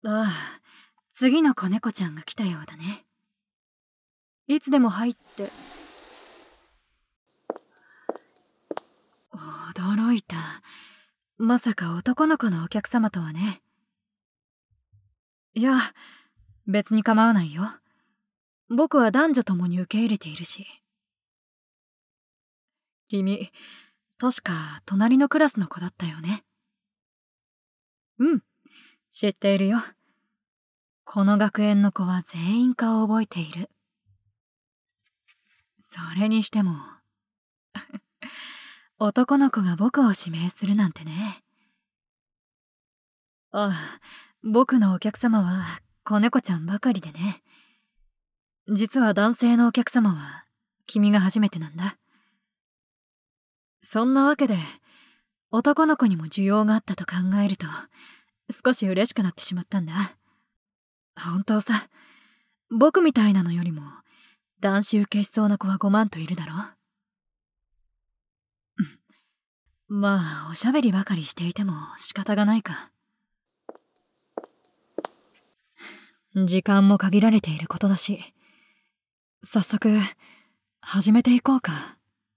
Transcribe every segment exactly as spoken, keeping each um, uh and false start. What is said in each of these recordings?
ああ、次の子猫ちゃんが来たようだね。いつでも入って。驚いた。まさか男の子のお客様とはね。いや、別に構わないよ。僕は男女ともに受け入れているし。君、確か隣のクラスの子だったよね。うん、知っているよ。この学園の子は全員顔を覚えている。それにしても男の子が僕を指名するなんてね。ああ、僕のお客様は子猫ちゃんばかりでね。実は男性のお客様は君が初めてなんだ。そんなわけで男の子にも需要があったと考えると少し嬉しくなってしまったんだ。本当さ、僕みたいなのよりも男子受けしそうな子はごまんといるだろ。まあおしゃべりばかりしていても仕方がないか。時間も限られていることだし、早速始めていこうか。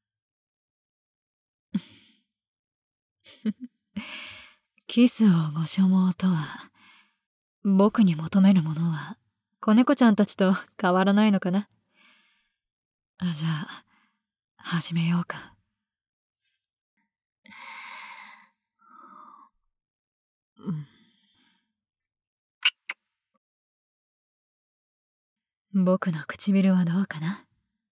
キスをご所望とは、僕に求めるものは子猫ちゃんたちと変わらないのかな。あ、じゃあ始めようか。うん、僕の唇はどうかな。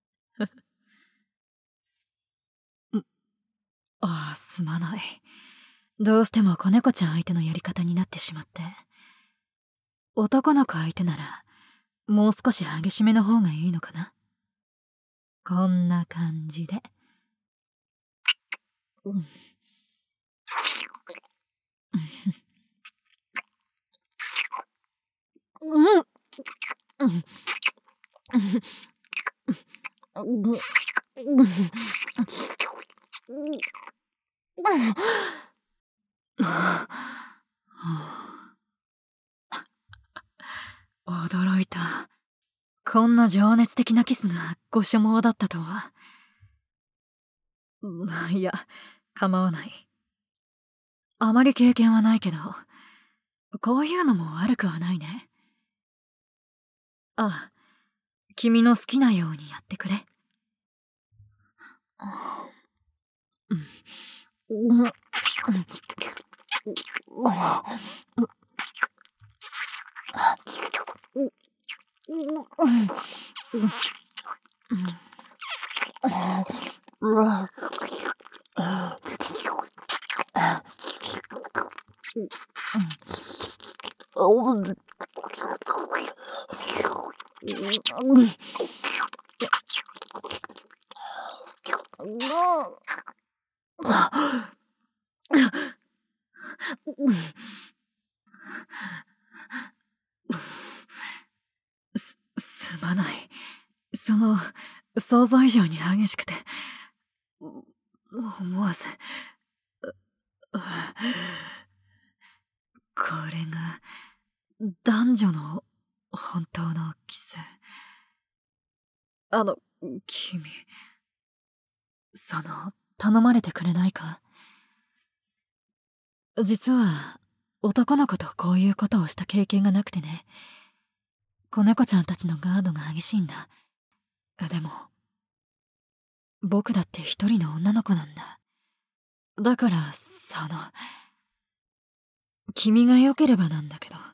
ああ、すまない。どうしても子猫ちゃん相手のやり方になってしまって。男の子相手ならもう少し激しめの方がいいのかな。こんな感じで。うん。うん。驚いた。こんな情熱的なキスがご所望だったとは。いや、構わない。あまり経験はないけど、こういうのも悪くはないね。ああ、君の好きなようにやってくれ。す、すまない。その、想像以上に激しくて、思わず、これが、男女の本当のキス。あの、君、その、頼まれてくれないか？実は、男の子とこういうことをした経験がなくてね。子猫ちゃんたちのガードが激しいんだ。でも、僕だって一人の女の子なんだ。だから、その、君が良ければなんだけど、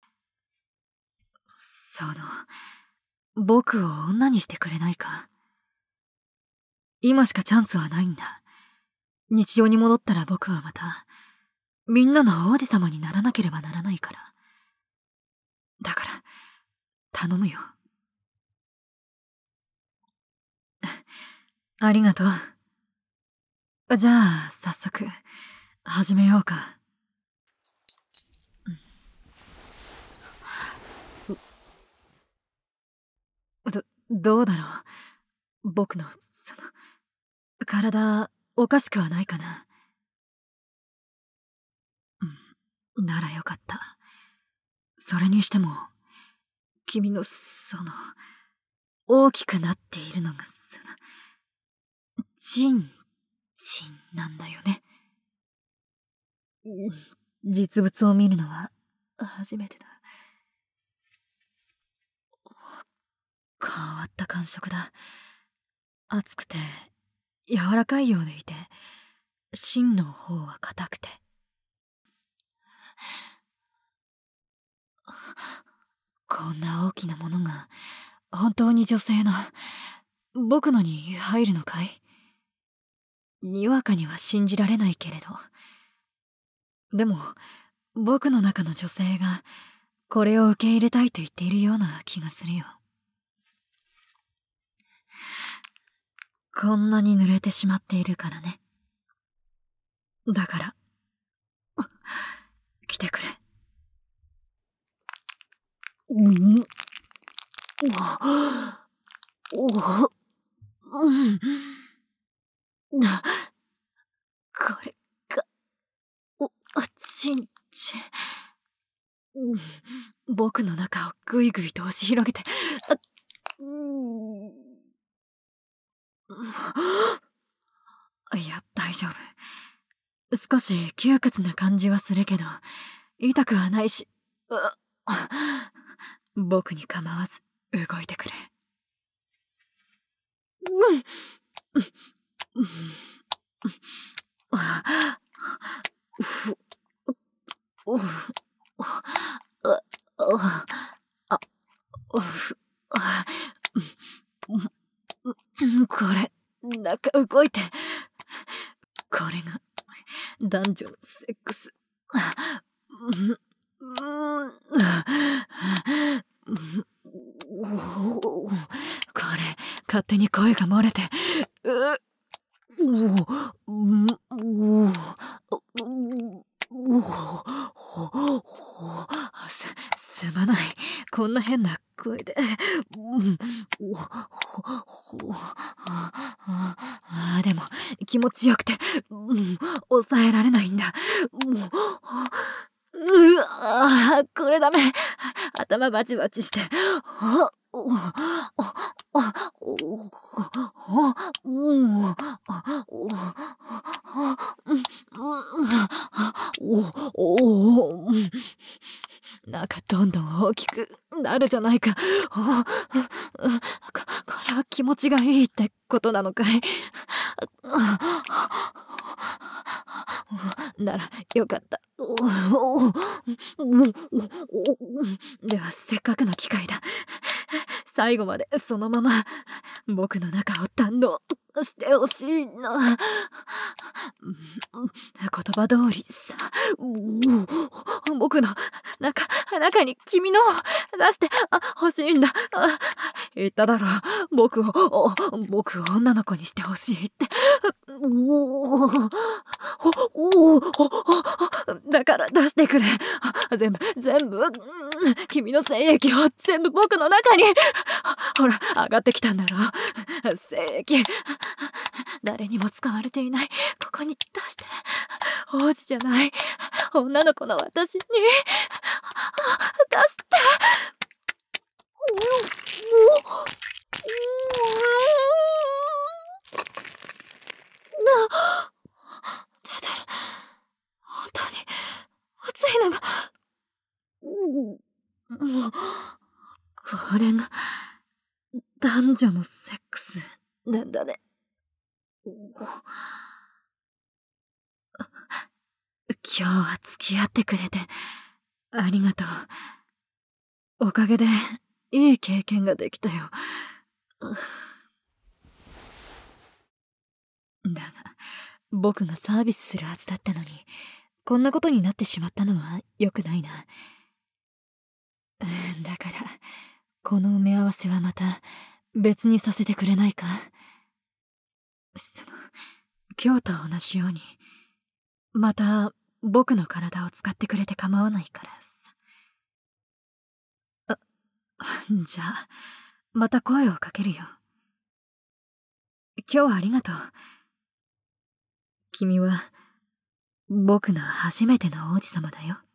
その、僕を女にしてくれないか？今しかチャンスはないんだ。日常に戻ったら僕はまた、みんなの王子様にならなければならないから。だから、頼むよ。ありがとう。じゃあ、早速、始めようか。ど、どうだろう。僕の、その、体、おかしくはないかな。うん、ならよかった。 それにしても、君の、その、大きくなっているのが、その、チン、チンなんだよね。実物を見るのは、初めてだ。変わった感触だ。熱くて、柔らかいようでいて、芯の方は硬くて。こんな大きなものが、本当に女性の、僕のに入るのかい？にわかには信じられないけれど。でも、僕の中の女性が、これを受け入れたいと言っているような気がするよ。こんなに濡れてしまっているからね。だから、来てくれ。うん。お、お、うん。な、これが、お、ちんちん。うん、僕の中をぐいぐいと押し広げて、あ、うん、いや、大丈夫。少し窮屈な感じはするけど、痛くはないし、僕に構わず動いてくれ。うん、うん、あ、ふ、お、あ、あ、あ、ふ、あ、これ、なんか動いて、これが、男女のセックス。これ、勝手に声が漏れて、す、すまない。こんな変な声で。あ、でも、気持ちよくて、うん、抑えられないんだ。うわ、これダメ。頭バチバチして。なんかどんどん大きくなるじゃないか。こ、これは気持ちがいいってことなのかい？ならよかった。ではせっかくの機会だ。最後までそのまま僕の中を堪能してほしいな。言葉通りさ、僕の中、中に君の出してほしいんだ。言っただろう。僕を、僕を女の子にしてほしいって。だから出してくれ。全部、全部、君の精液を全部僕の中に。ほら、上がってきたんだろう。精液。誰にも使われていない。ここに出して。王子じゃない。女の子の私に。出して。出てる。本当に熱いのが。これが男女のセックスなんだね。今日は付き合ってくれてありがとう。おかげでいい経験ができたよ。だが僕がサービスするはずだったのにこんなことになってしまったのは良くないな。だからこの埋め合わせはまた別にさせてくれないか。その今日と同じようにまた僕の体を使ってくれて構わないからさ。あ、じゃあまた声をかけるよ。今日はありがとう。君は僕の初めての王子様だよ。